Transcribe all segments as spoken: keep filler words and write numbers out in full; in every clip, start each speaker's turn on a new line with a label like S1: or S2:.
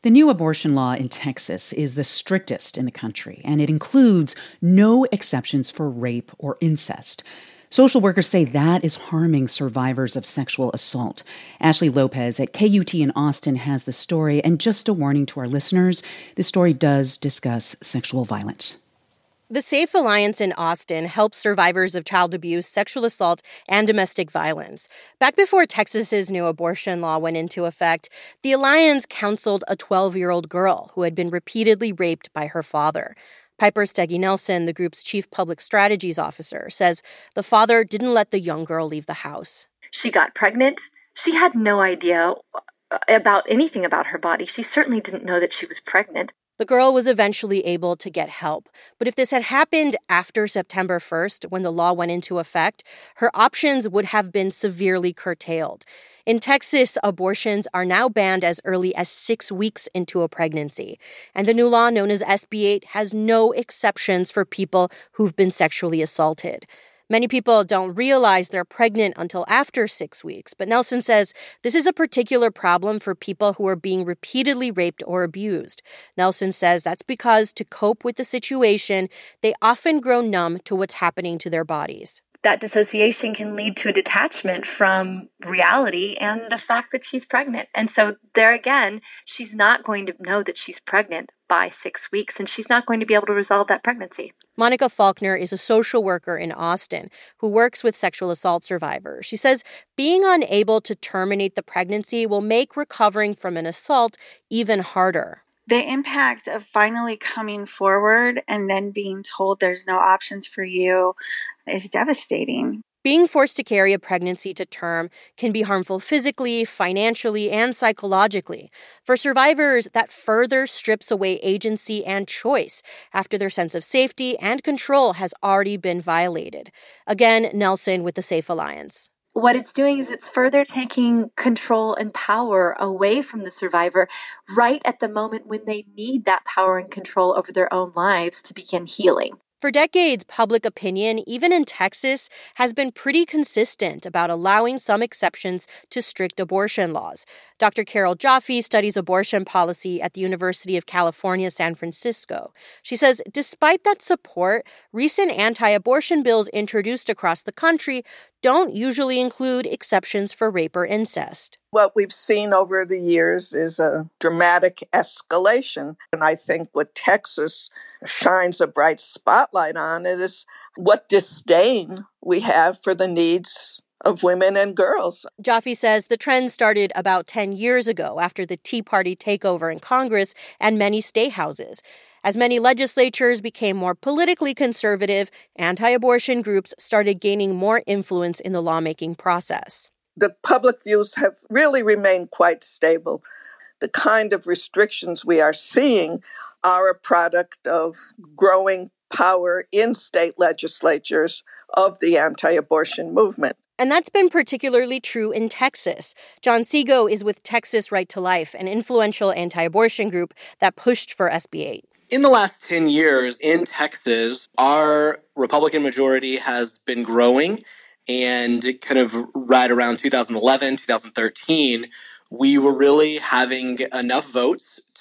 S1: The new abortion law in Texas is the strictest in the country, and it includes no exceptions for rape or incest. Social workers say that is harming survivors of sexual assault. Ashley Lopez at K U T in Austin has the story, and just a warning to our listeners, this story does discuss sexual violence.
S2: The Safe Alliance in Austin helps survivors of child abuse, sexual assault, and domestic violence. Back before Texas's new abortion law went into effect, the Alliance counseled a twelve-year-old girl who had been repeatedly raped by her father. Piper Steggy Nelson, the group's chief public strategies officer, says the father didn't let the young girl leave the house.
S3: She got pregnant. She had no idea about anything about her body. She certainly didn't know that she was pregnant.
S2: The girl was eventually able to get help. But if this had happened after September first, when the law went into effect, her options would have been severely curtailed. In Texas, abortions are now banned as early as six weeks into a pregnancy. And the new law, known as S B eight, has no exceptions for people who've been sexually assaulted. Many people don't realize they're pregnant until after six weeks, but Nelson says this is a particular problem for people who are being repeatedly raped or abused. Nelson says that's because to cope with the situation, they often grow numb to what's happening to their bodies.
S3: That dissociation can lead to a detachment from reality and the fact that she's pregnant. And so there again, she's not going to know that she's pregnant by six weeks, and she's not going to be able to resolve that pregnancy.
S2: Monica Faulkner is a social worker in Austin who works with sexual assault survivors. She says being unable to terminate the pregnancy will make recovering from an assault even harder.
S4: The impact of finally coming forward and then being told there's no options for you is devastating.
S2: Being forced to carry a pregnancy to term can be harmful physically, financially, and psychologically. For survivors, that further strips away agency and choice after their sense of safety and control has already been violated. Again, Nelson with the Safe Alliance.
S3: What it's doing is it's further taking control and power away from the survivor right at the moment when they need that power and control over their own lives to begin healing.
S2: For decades, public opinion, even in Texas, has been pretty consistent about allowing some exceptions to strict abortion laws. Doctor Carol Jaffe studies abortion policy at the University of California, San Francisco. She says despite that support, recent anti-abortion bills introduced across the country don't usually include exceptions for rape or incest.
S5: What we've seen over the years is a dramatic escalation. And I think what Texas shines a bright spotlight on it is what disdain we have for the needs of women and girls.
S2: Jaffe says the trend started about ten years ago after the Tea Party takeover in Congress and many state houses. As many legislatures became more politically conservative, anti-abortion groups started gaining more influence in the lawmaking process.
S5: The public views have really remained quite stable. The kind of restrictions we are seeing are a product of growing power in state legislatures of the anti-abortion movement.
S2: And that's been particularly true in Texas. John Seago is with Texas Right to Life, an influential anti-abortion group that pushed for S B eight.
S6: In the last ten years in Texas, our Republican majority has been growing, and kind of right around two thousand eleven, two thousand thirteen, we were really having enough votes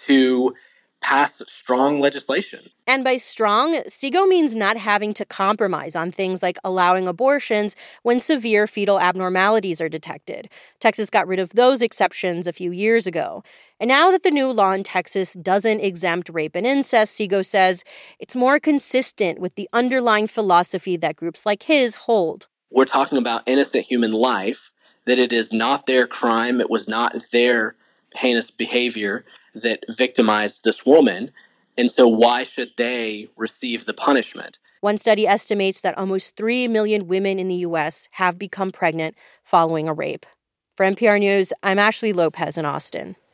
S6: to pass strong legislation.
S2: And by strong, Seago means not having to compromise on things like allowing abortions when severe fetal abnormalities are detected. Texas got rid of those exceptions a few years ago. And now that the new law in Texas doesn't exempt rape and incest, Seago says it's more consistent with the underlying philosophy that groups like his hold.
S6: We're talking about innocent human life, that it is not their crime, it was not their heinous behavior that victimized this woman, and so why should they receive the punishment?
S2: One study estimates that almost three million women in the U S have become pregnant following a rape. For N P R News, I'm Ashley Lopez in Austin.